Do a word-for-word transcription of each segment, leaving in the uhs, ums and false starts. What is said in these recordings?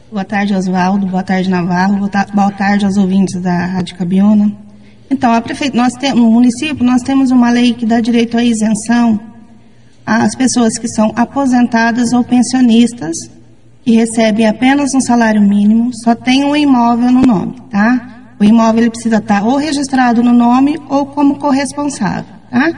Boa tarde, Oswaldo. Boa tarde, Navarro. Boa, ta- boa tarde aos ouvintes da Rádio Cabiúna. Então, a prefe... nós temos, no município, nós temos uma lei que dá direito à isenção às pessoas que são aposentadas ou pensionistas, que recebem apenas um salário mínimo, só tem um imóvel no nome, tá? O imóvel ele precisa estar ou registrado no nome ou como corresponsável, tá?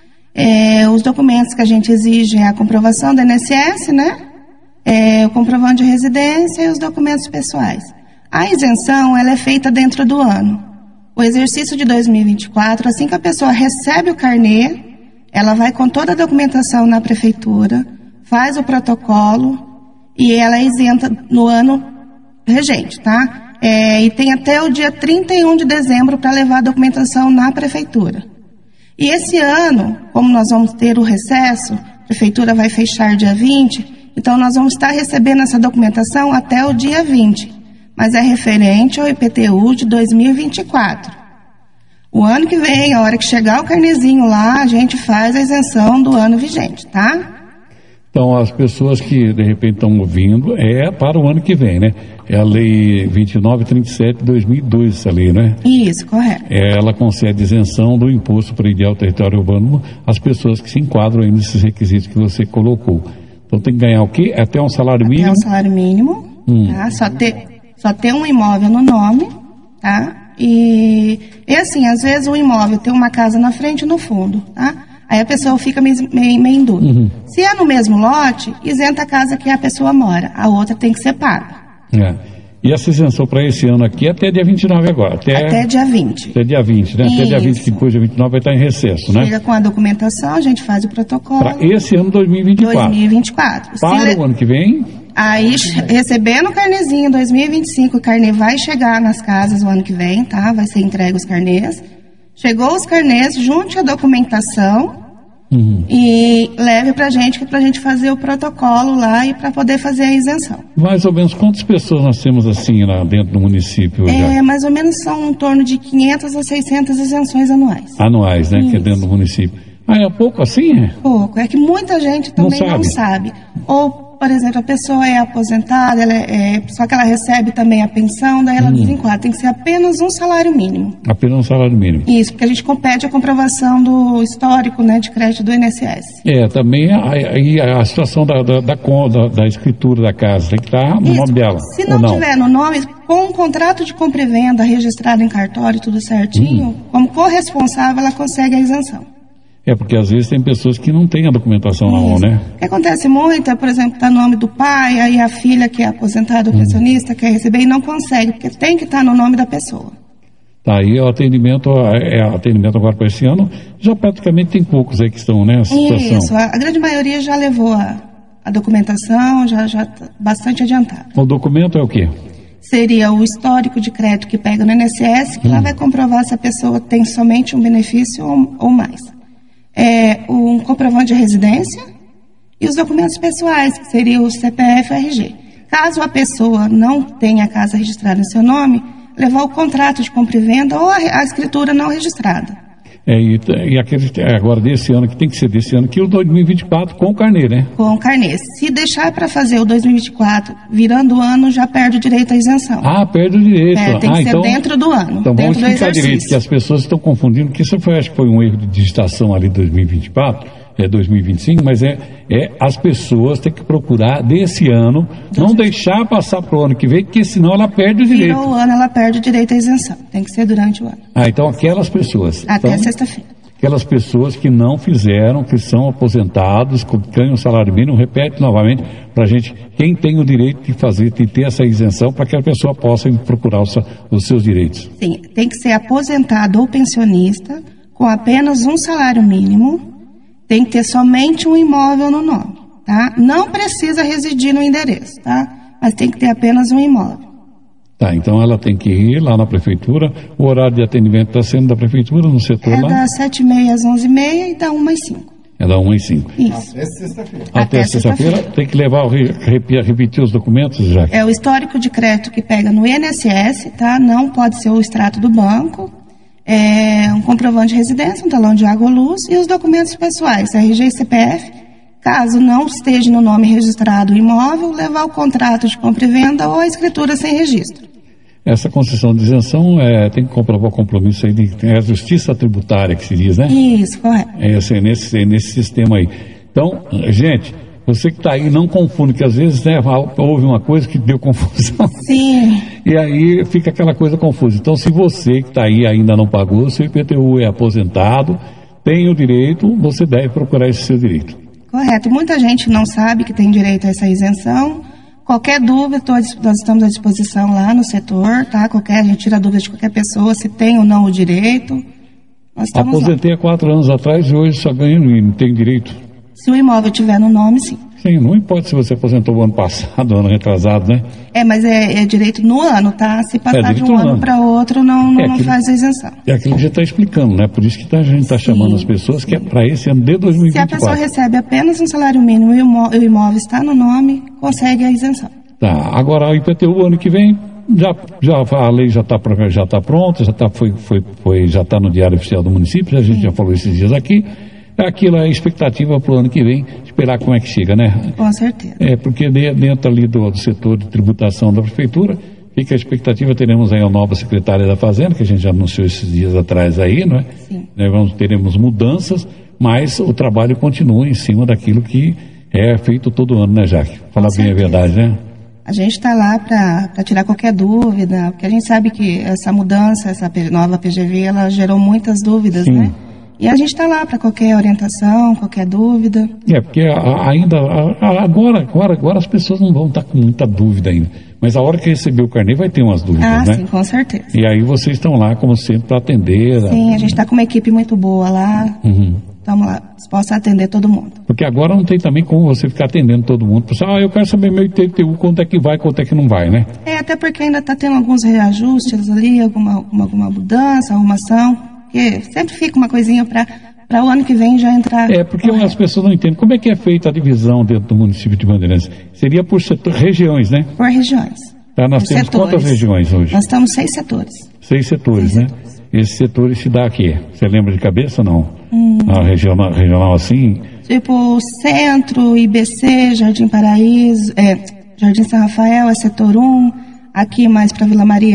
É, os documentos que a gente exige é a comprovação do I N S S, né? É, o comprovante de residência e os documentos pessoais. A isenção, ela é feita dentro do ano. O exercício de dois mil e vinte e quatro, assim que a pessoa recebe o carnê, ela vai com toda a documentação na prefeitura, faz o protocolo e ela é isenta no ano regente, tá? É, e tem até o dia trinta e um de dezembro para levar a documentação na prefeitura. E esse ano, como nós vamos ter o recesso, a prefeitura vai fechar dia vinte, então, nós vamos estar recebendo essa documentação até o dia vinte, mas é referente ao I P T U de dois mil e vinte e quatro. O ano que vem, a hora que chegar o carnezinho lá, a gente faz a isenção do ano vigente, tá? Então, as pessoas que, de repente, estão ouvindo, é para o ano que vem, né? É a Lei vinte e nove trinta e sete de dois mil e dois, essa lei, né? Isso, correto. Ela concede isenção do imposto predial território urbano às pessoas que se enquadram aí nesses requisitos que você colocou. Então tem que ganhar o quê? Até um salário mínimo? Até um salário mínimo, hum. tá? Só ter, só ter um imóvel no nome, tá? E, e assim, às vezes o imóvel tem uma casa na frente e no fundo, tá? Aí a pessoa fica meio, meio, meio em dúvida. Uhum. Se é no mesmo lote, isenta a casa que a pessoa mora, a outra tem que ser paga. É. E essa isenção para esse ano aqui é até dia vinte e nove agora? Até, até dia vinte. Até dia vinte, né? Isso. Até dia vinte, que depois dia vinte e nove vai estar em recesso, né? Chega com a documentação, a gente faz o protocolo. Para esse ano dois mil e vinte e quatro. dois mil e vinte e quatro. Para le... o ano que vem? Aí, recebendo o carnezinho dois mil e vinte e cinco, o carnê vai chegar nas casas o ano que vem, tá? Vai ser entregue os carnês. Chegou os carnês, junte a documentação uhum. e leve pra gente, que é pra gente fazer o protocolo lá e para poder fazer a isenção. Mais ou menos quantas pessoas nós temos assim lá dentro do município? É, já? Mais ou menos são em torno de quinhentas a seiscentas isenções anuais. Anuais, né? Isso. Que é dentro do município. Ah, é pouco assim? É? Pouco. É que muita gente também não sabe. Não sabe. Ou, por exemplo, a pessoa é aposentada, ela é, só que ela recebe também a pensão, daí ela hum. desenquadra. Tem que ser apenas um salário mínimo. Apenas um salário mínimo. Isso, porque a gente compete a comprovação do histórico, né, de crédito do I N S S. É, também a, a, a situação da, da, da, da, da escritura da casa, tem que estar no Isso. nome dela. Se não, não tiver no nome, com um contrato de compra e venda registrado em cartório, tudo certinho, hum. como corresponsável, ela consegue a isenção. É, porque às vezes tem pessoas que não têm a documentação na mão, né? O que acontece muito é, por exemplo, está no nome do pai, aí a filha que é aposentada ou hum. pensionista quer receber e não consegue, porque tem que estar no nome da pessoa. Tá, aí o atendimento, é, atendimento agora para esse ano, já praticamente tem poucos aí que estão nessa situação. Isso, a, a grande maioria já levou a, a documentação, já está bastante adiantado. O documento é o quê? Seria o histórico de crédito que pega no I N S S, que hum. lá vai comprovar se a pessoa tem somente um benefício ou, ou mais. É, um comprovante de residência e os documentos pessoais, que seria o C P F e o R G. Caso a pessoa não tenha a casa registrada em seu nome, levar o contrato de compra e venda ou a, a escritura não registrada. É, e, e aquele, agora desse ano, que tem que ser desse ano, que o dois mil e vinte e quatro com o carnê, né? Com o carnê. Se deixar para fazer o dois mil e vinte e quatro, virando o ano, já perde o direito à isenção. Ah, perde o direito. É, tem que ah, ser então, dentro do ano, então dentro vamos do explicar exercício. direito, que as pessoas estão confundindo, porque isso foi, acho que foi um erro de digitação ali de dois mil e vinte e quatro, é dois mil e vinte e cinco, mas é, é as pessoas têm que procurar desse ano, não deixar passar para o ano que vem, porque senão ela perde o direito. Virou o ano, ela perde o direito à isenção. Tem que ser durante o ano. Ah, então aquelas pessoas. Até então, sexta-feira. Aquelas pessoas que não fizeram, que são aposentados, que ganham salário mínimo, repete novamente para a gente, quem tem o direito de fazer, de ter essa isenção, para que a pessoa possa procurar os, os seus direitos. Sim, tem que ser aposentado ou pensionista, com apenas um salário mínimo, tem que ter somente um imóvel no nome, tá? Não precisa residir no endereço, tá? Mas tem que ter apenas um imóvel. Tá, então ela tem que ir lá na prefeitura, o horário de atendimento está sendo da prefeitura, no setor é lá? É das sete e meia às onze e meia e da uma às cinco. É da uma às cinco. Isso. Até sexta-feira. Até, Até sexta-feira. Sexta tem que levar, repetir, repetir os documentos, já? É o histórico de crédito que pega no I N S S, tá? Não pode ser o extrato do banco, é um comprovante de residência, um talão de água ou luz e os documentos pessoais, R G e C P F. Caso não esteja no nome registrado o imóvel, levar o contrato de compra e venda ou a escritura sem registro. Essa concessão de isenção é, tem que comprovar o compromisso aí, de, é a justiça tributária que se diz, né? Isso, correto. É, assim, nesse, nesse sistema aí. Então, gente, você que está aí, não confunde, que às vezes, né, houve uma coisa que deu confusão. Sim. E aí fica aquela coisa confusa. Então, se você que está aí ainda não pagou, seu I P T U é aposentado, tem o direito, você deve procurar esse seu direito. Correto. Muita gente não sabe que tem direito a essa isenção. Qualquer dúvida, nós estamos à disposição lá no setor, tá? Qualquer, a gente tira dúvida de qualquer pessoa, se tem ou não o direito. Nós estamos Aposentei lá. há quatro anos atrás e hoje só ganho e não tenho direito. Se o imóvel tiver no nome, sim. Sim, não importa se você aposentou o ano passado, ano retrasado, né? É, mas é, é direito no ano, tá? Se passar É, de um ano, ano. para outro, não, não, é aquilo, não faz a isenção. É aquilo que a gente está explicando, né? Por isso que tá, a gente está chamando as pessoas sim. que é para esse ano de dois mil e vinte e quatro. Se a pessoa recebe apenas um salário mínimo e o imóvel, o imóvel está no nome, consegue a isenção. Tá, agora o I P T U ano que vem, já, já, a lei já está já tá pronta, já está foi, foi, foi, já tá no Diário Oficial do Município, a gente sim. já falou esses dias aqui. Aquilo é a expectativa para o ano que vem, esperar como é que chega, né? Com certeza. É, porque dentro ali do, do setor de tributação da Prefeitura, fica a expectativa, teremos aí a nova secretária da Fazenda, que a gente já anunciou esses dias atrás aí, não é? Sim. Né, vamos, teremos mudanças, mas o trabalho continua em cima daquilo que é feito todo ano, né, Jaque? Falar bem a verdade, né? A gente está lá para tirar qualquer dúvida, porque a gente sabe que essa mudança, essa nova P G V, ela gerou muitas dúvidas, sim. né? E a gente está lá para qualquer orientação, qualquer dúvida. É, porque ainda, agora, agora, agora as pessoas não vão estar com muita dúvida ainda. Mas a hora que receber o carnê vai ter umas dúvidas, ah, né? Ah, sim, com certeza. E aí vocês estão lá, como sempre, para atender. Sim, a gente está com uma equipe muito boa lá. Uhum. Estamos lá, dispostos a atender todo mundo. Porque agora não tem também como você ficar atendendo todo mundo. Pessoal, ah, eu quero saber meu I P T U, quanto é que vai, quanto é que não vai, né? É, até porque ainda está tendo alguns reajustes ali, alguma, alguma, alguma mudança, arrumação. Porque sempre fica uma coisinha para... para o ano que vem já entrar... É, porque as pessoas não entendem. Como é que é feita a divisão dentro do município de Bandeirantes? Seria por setor, regiões, né? Por regiões. Tá, nós por temos setores. Quantas regiões hoje? Nós estamos seis setores. Seis setores, seis né? Setores. Esses setores se dá aqui. Você lembra de cabeça ou não? Hum. A regional, regional assim? Tipo, Centro, I B C, Jardim Paraíso, é, Jardim São Rafael é setor um, aqui mais para Vila Maria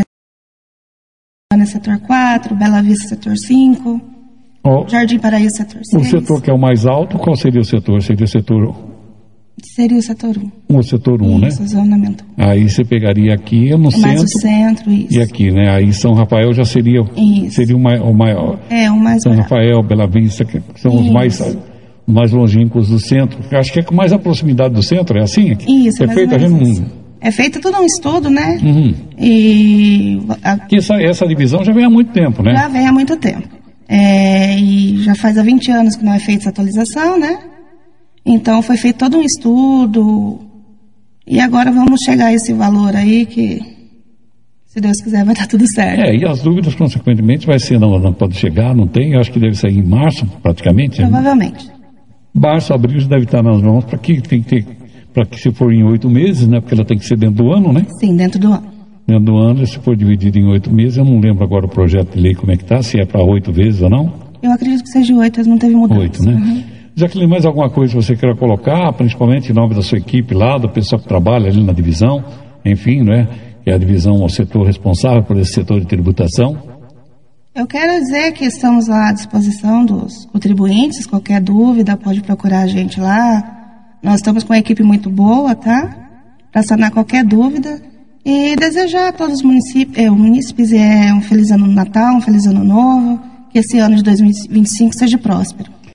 é setor quatro, Bela Vista setor cinco... Oh, Jardim Paraíso, setor seis. O setor que é o mais alto, qual seria o setor? Seria o setor... Seria o setor um. O setor um, né? Isso, zonamento. Aí você pegaria aqui no é centro... Mais o centro, isso. E aqui, né? Aí São Rafael já seria, seria o, mai, o maior. É, o mais São barato. Rafael, Bela Vista, que são isso. os mais, mais longínquos do centro. Eu acho que é com mais a proximidade do centro, é assim? Aqui? Isso, é feito, a gente não... É feito todo um estudo, né? Uhum. E... A... Que essa, essa divisão já vem há muito tempo, né? Já vem há muito tempo. É, e já faz há vinte anos que não é feita essa atualização, né? Então foi feito todo um estudo e agora vamos chegar a esse valor aí que, se Deus quiser, vai dar tudo certo. É, e as dúvidas, consequentemente, vai ser, não, não pode chegar, não tem, eu acho que deve sair em março, praticamente. Provavelmente. Né? Março, abril já deve estar nas mãos, para que tem que ter, para que se for em oito meses, né? Porque ela tem que ser dentro do ano, né? Sim, dentro do ano. Dentro do ano, se for dividido em oito meses, eu não lembro agora o projeto de lei como é que está, se é para oito vezes ou não. Eu acredito que seja oito, mas não teve mudança. Oito, né? Uhum. Jaqueline, mais alguma coisa que você queira colocar, principalmente em nome da sua equipe lá, do pessoal que trabalha ali na divisão, enfim, né? Que é a divisão, o setor responsável por esse setor de tributação? Eu quero dizer que estamos lá à disposição dos contribuintes, qualquer dúvida pode procurar a gente lá. Nós estamos com uma equipe muito boa, tá? Para sanar qualquer dúvida. E desejar a todos os municípios, é, munícipes é, um feliz ano Natal, um feliz ano novo, que esse ano de dois mil e vinte e cinco seja próspero.